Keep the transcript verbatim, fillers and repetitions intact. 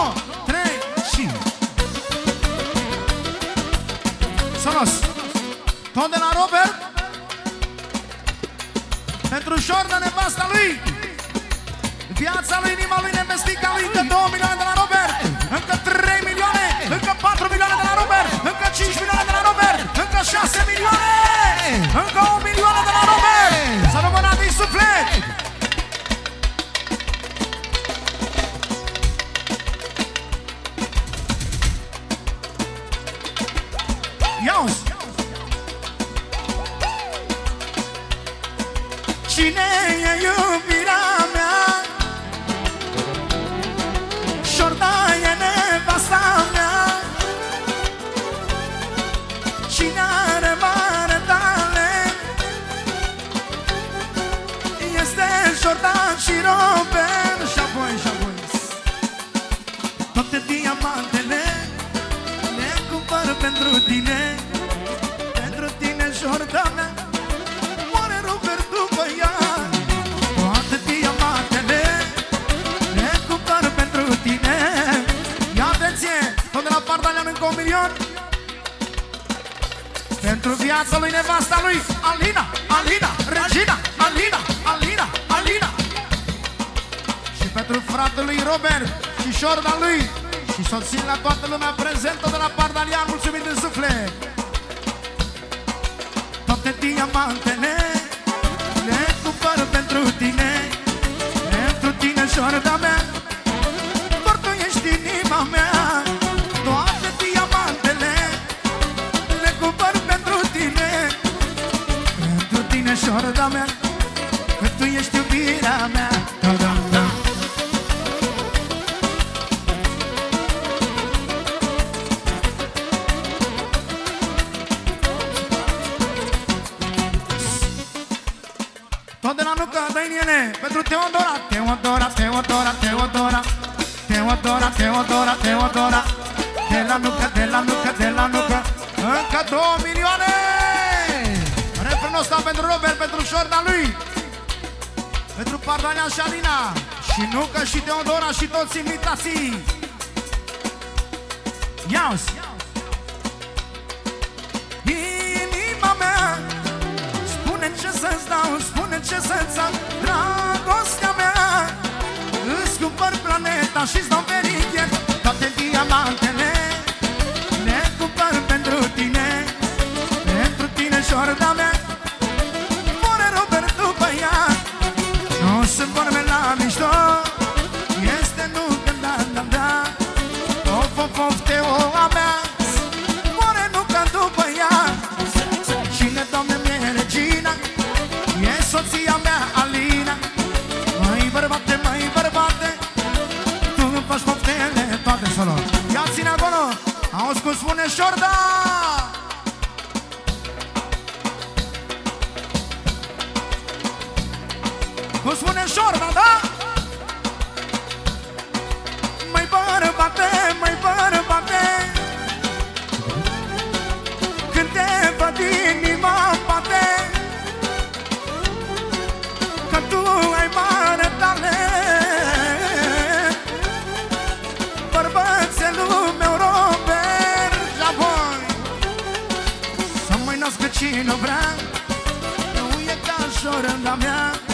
două, trei și... Sonos! Tot de la Robert. Pentru Jordan, nevasta lui. Viața lui, inima lui, nevestica lui. Încă două milioane de la Robert. Încă trei milioane. Încă patru milioane de la Robert. Încă cinci milioane de la Robert. Încă șase milioane. Încă o milioane de la Robert. Să rămână din suflet. Ia-uzi. Cine e iubirea mea? Șorda e nevasta mea. Cine are mare talent? Este Jordan și Robert. Și apoi, și apoi toate diamantele le cumpăr pentru tine. Pentru tine, Jordan mea. Moare Robert după ea. Toate diamantele le cumpăr pentru tine. Ia atenție, tot de la Pardalean încă un milion. Pentru viața lui, nevasta lui, Alina, Alina, Regina, Alina, Alina, Alina. Și pentru fratele lui Robert și Jordan lui. Și soții la toată lumea prezentă de la Pardalean, mulțumim din suflet. Toate diamantele le cumpăr pentru tine. Pentru tine, Jordan mea. Doar tu ești inima mea. Toate diamantele le cumpăr pentru tine. Pentru tine, Jordan mea. Că tu ești iubirea mea. Da, da, da. Tot de la nucă, dă-i ele, pentru Teodora. Teodora, Teodora, Teodora. Teodora, Teodora, Teodora. De la nucă, de la nucă, de la nucă. Încă două milioane. Refrenul ăsta pentru Robert, pentru Jordan lui. Pentru Pardalean și Alina. Și nucă, și Teodora, și toți invitații. Ia-uzi. Inima mea, spune ce să-ți dau, spune ce să-ți am. Dragostea mea, îți cumpăr planeta și-ți dau periche. Toate diamantele le cumpăr pentru tine. Pentru tine, Jordan mea. Moare Robert după ea. Nu sunt vorbe la mișto. Este nu când da, da, da. Of, of, of, Teo-a mea. Moare nu ca după ea. Cine, Doamne, mi-e Regina. E soția mea, Alina. Măi bărbate, măi bărbate, tu îmi faci poftele toate solo. Ia ține acolo, auzi cum spune Jordan. Cum spune Jordan, da? Măi bărbate, măi bărbate, când te văd inima-mi bate. Că tu ai mare talent. Bărbățelul meu Robert. La voi să mai nască cine vrea. Nu e ca Jordan mea.